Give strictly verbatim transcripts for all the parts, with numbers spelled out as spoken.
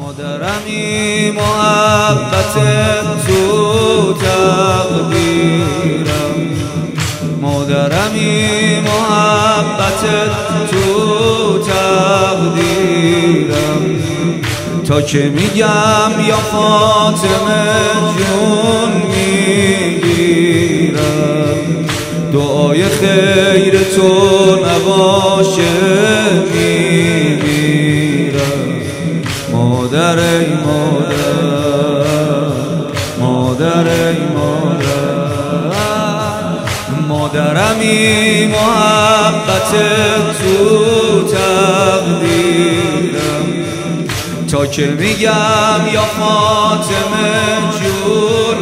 مادرمی محبت تو تقدیرم، مادرمی محبت تو تقدیرم. تا که میگم یا فاطمه جون میگیرم، دعای خیر تو نباشه میگیرم. مادر ای مادر، مادر ای مادر، مادرمی محبت تو تقدیرم. تا که میگم یا فاطمه جون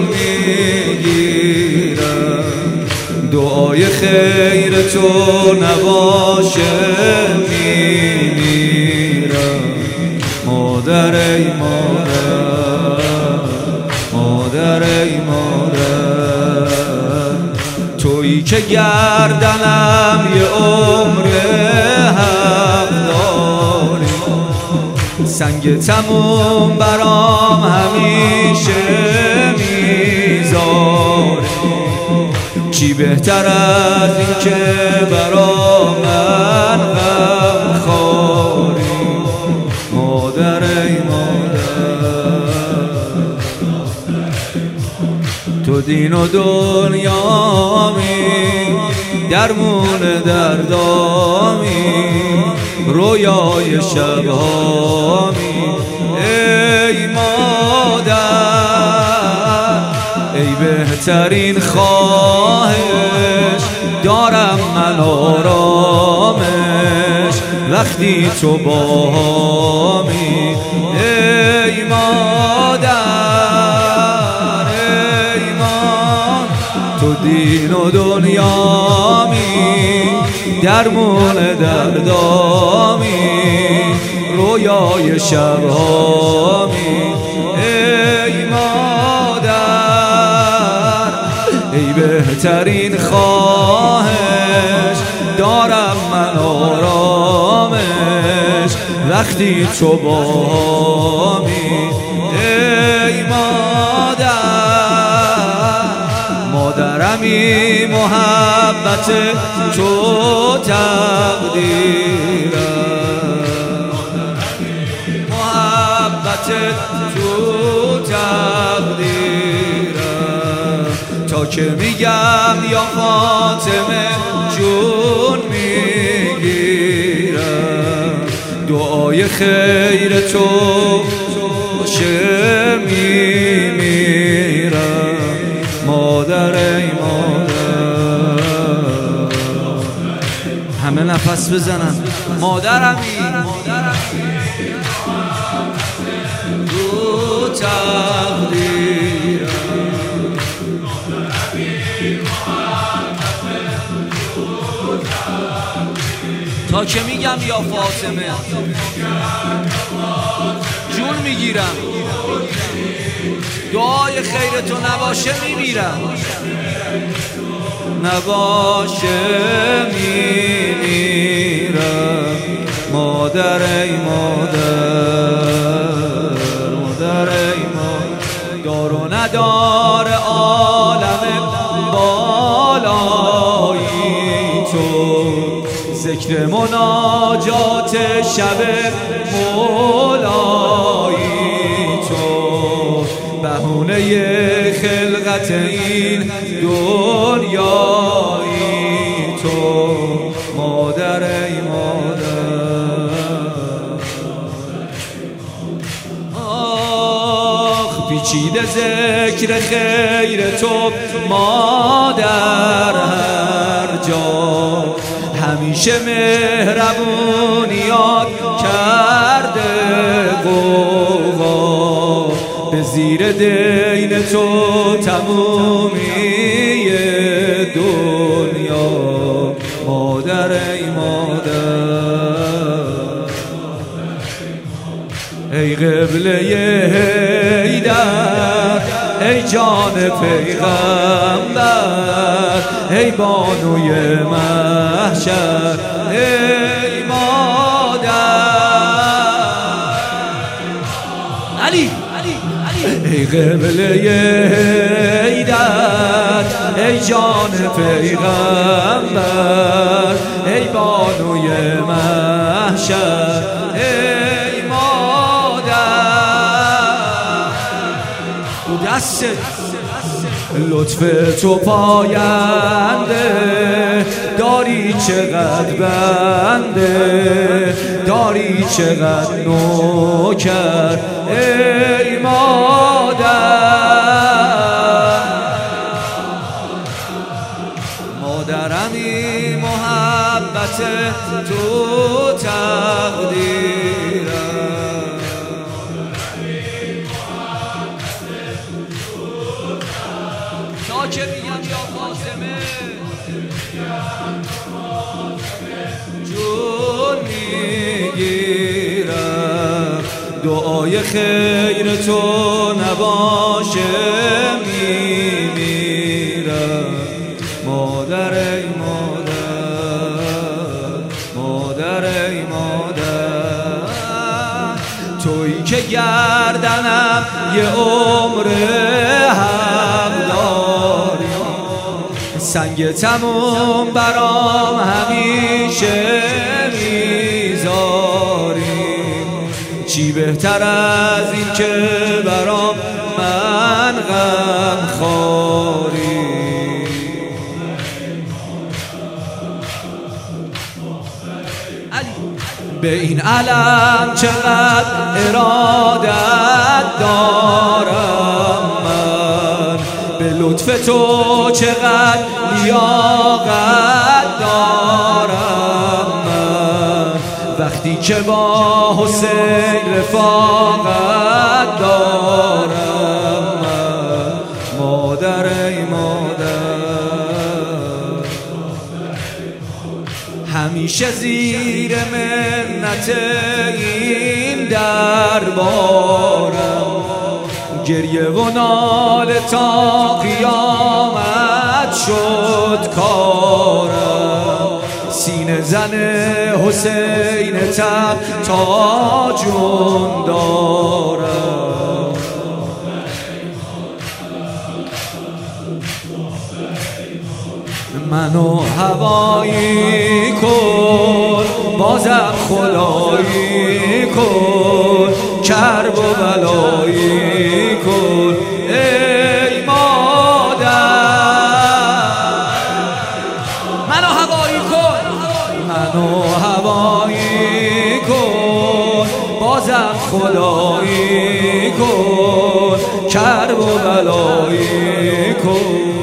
میگیرم، دعای خیر تو نباشه میمیرم. مادر ای مادر، مادر ای مادر، تویی که گردنم یه عمر حق داری، سنگ تموم برام همیشه میذاری. چی بهتر از این که برا من غم خوری. مادر ای مادر، تو دین و دنیامی، درمون دردامی، رویای شبهامی. ای مادر، ای بهترین خواهش دارم من آرامش وقتی تو باهامی. ای مادر، ای مادر، تو دین و دنیامی، درمون دردامی، رویای شبهامی. ای مادر، ای بهترین خواهش دارم من آرامش وقتی تو باهامی. ای مادر، مادرمی محبت تو تقدیرم، محبت تو تقدیرم. تا که میگم یا فاطمه جون میگیرم، دعای خیر تو باشه میمیرم. مادر ای مادر، همه نفس بزنن. مادرمی تو تقدیرم، تا که میگم یا فاطمه جون میگیرم، دعای خیر تو نباشه میمیرم. نباشه میمیرم. مادر ای مادر، مادر ای مادر، دار و ندار عالم بالایی تو، ذکر مناجات شب مولایی تو، بهونه خلقت این دنیایی تو. مادر ای مادر، آخ پیچیده ذکر خیر تو مادر هر جا، همیشه مهربونیات کرده قوا، به زیر دین تو تمومی دنیا. مادر ای مادر، ای قبله حیدر، ای جان پیغمبر، ای بانوی محشر. ای مادر، ای قبله حیدر، ای جان پیغمبر، ای بانوی محشر، ای مادر. دست لطف تو پاینده، داری چقدر بنده، داری چقدر نوکر، ای مادر. مادرمی محبت تو تقدیرم، که میگم یا فاطمه جون میگیرم، دعای خیر تو نباشه میمیرم. مادر ای مادر، مادر ای مادر، تویی که گردنم یه عمر سنگ تموم برام همیشه میذاری. چی بهتر از این که برام من غم خواری. به این علم چقدر ارادت دارم من، به لطف تو چقدر لیاقت دارم من. وقتی که با حسین رفاقت دارم من. مادر ای مادر، همیشه زیر منت این دربارم، گریه و ناله تا قیامت شد کارم. سینه زن حسین تب تا جون دارم. منو هوایی کن، بازم خدایی کن، کرب و بلایی کن، ای مادر. منو هوایی کن، منو هوایی کن، بازم خدایی کن، کرب و بلایی کن.